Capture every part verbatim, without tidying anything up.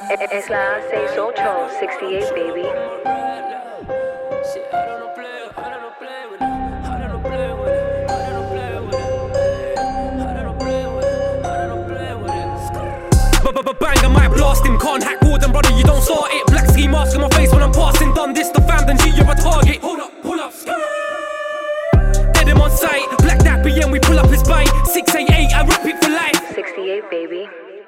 Es la seis ocho, sixty-eight, baby. Bang, I might blast him. Can't hack Gordon, brother, you don't start it. Black ski mask on my face when I'm passing. Done this, the fam, then G, you're a target. Pull up, pull up, dead him on sight. Black that B M, we pull up his bite. six eight eight, I rap it for life. sixty-eight, baby.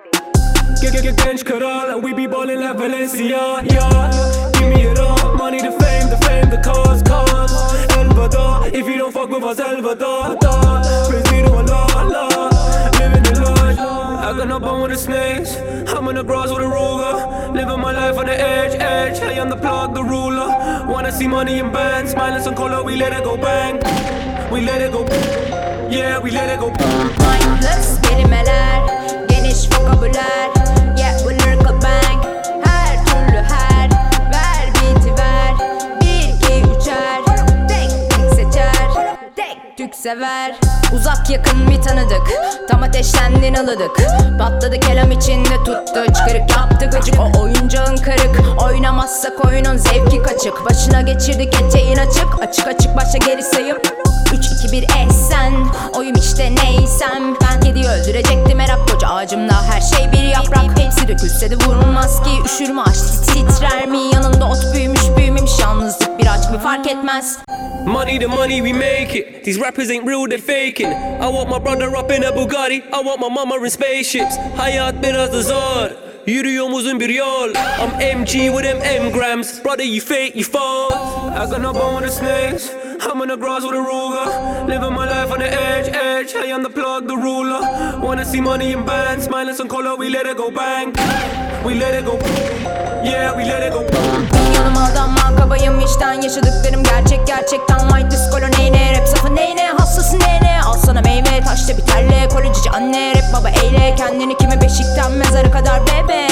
Get, get, get bench Karal, we be ballin' like Valencia, yeah. Give me it all, money, the fame, the fame, the cars, cars. Elvada, if you don't fuck with us, Elvada, da. Praise me to Allah, Allah. Living the life, I got no bone with the snakes. I'm on the grass with a ruler. Living my life on the edge, edge. Hey, I'm the plug, the ruler. Wanna see money in bands, smiling some color, we let it go bang. We let it go, yeah, we let it go. Mindless kelimeler, geniş vokabüler. Yeah, bu lyrical bang. Her türlü her. Ver beat'i ver. Bir, iki, üçer. Tek tek seçer. Tek tük sever. Uzak yakın bir tanıdık. Tam ateşlendin alıdık. Patladı kelam içinde tuttu. Çıkarık yaptı gıcık. O oyuncağın karık. Oynamazsak oyunun zevki kaçık. Başına geçirdik eteğin açık. Açık açık başa geri sayım. Üç, iki, bir, ehsen. Oyum işte neysem. Ben kediyi öldürecektim merak. Koca ağacımda her şey bir yaprak. Hepsi dökülse de vurulmaz ki. Üşür mü ağaç titrer mi? Yanında ot büyümüş büyümemiş. Yalnızlık bir aç mı fark etmez. Money the money we make it. These rappers ain't real, they're faking. I want my brother up in a Bugatti. I want my mama in spaceships. Hayat biraz da zor. Yürüyorum uzun bir yol. I'm M G with them M grams. Brother you fake, you false. I got no bone with the snakes. I'm on the grass with a ruler. Living my life on the edge, edge. Hey, I'm the plug, the ruler. Wanna see money in bands, smiling some color, we let it go bang. We let it go, yeah, we let it go. Yanıma adamma kabayım içten yaşadıklarım gerçek gerçekten white discolo neyne rap safı neyne hassası neyne al sana meyve taşta bir telle kolejci anne rap baba eyle kendini kimi beşikten mezara kadar bebe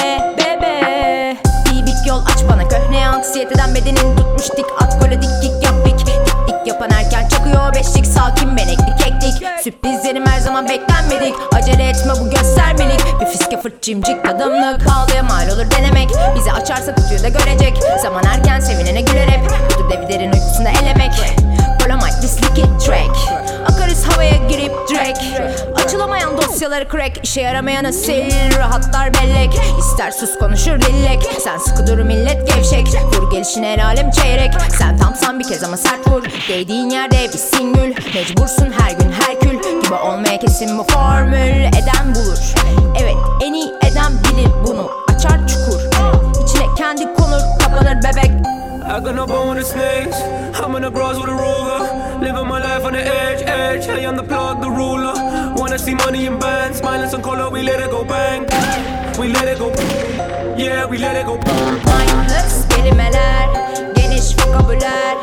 bebe iyi bir yol aç bana köhne anksiyeteden bedenin tutmuş dik at gole dik dik yap dik dik dik yapan erken çakıyor beşlik sakin benekli keklik sürprizlerim her zaman beklenmedik acele etme bu göstermelik bir fiske fırt cimcik tadımlık pahalıya mal olur denemek bizi açarsa kutuyu da görecek zaman erken sevinene güler hep kutu devilerin uykusunda elemek Polamite this liquid track akarız havaya girip direkt açılamayan dosyaları crack işe yaramayanı sil rahatlar bellek ister sus konuşur dillek sen sıkı dur millet gevşek vur gelişine el alem çeyrek sen tamsan bir kez ama sert vur değdiğin yerde bir singül mecbursun her gün herkül gibi olmaya kesin bu formül eden bulur evet en iyi eden bilir bunu açar çukur içine kendi konur kapanır bebek I got no bone with the snakes. I'm on the grass with a ruler. Living my life on the edge, edge. Hey, I'm the plug, the ruler. Wanna see money in bands, smiling some color, we let it go bang. We let it go, yeah, we let it go. Mindless kelimeler, geniş vokabüler.